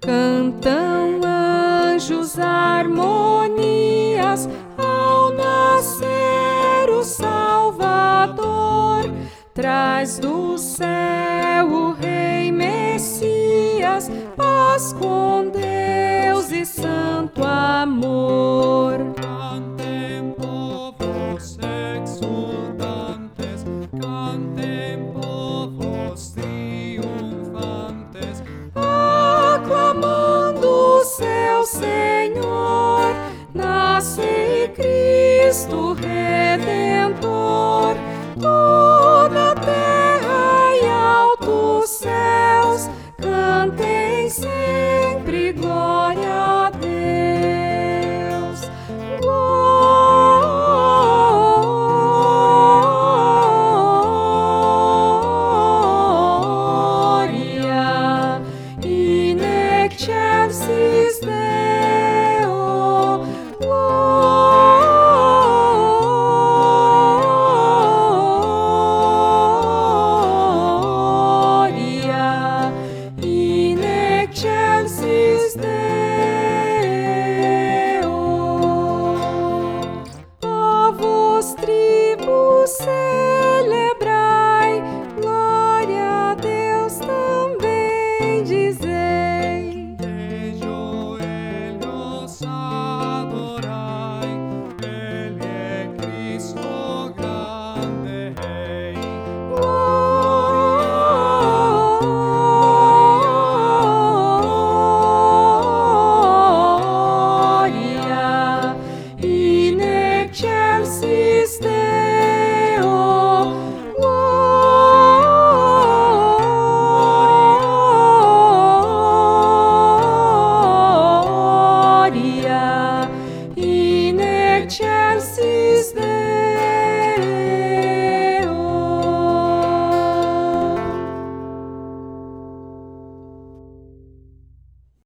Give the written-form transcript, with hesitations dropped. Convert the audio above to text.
Cantam anjos harmonias ao nascer o Salvador. Traz do céu o Rei Messias, paz com Deus e santo amor. Cantem povos exultantes, cantem povos triunfantes, Aclamando o seu Senhor, nasce Cristo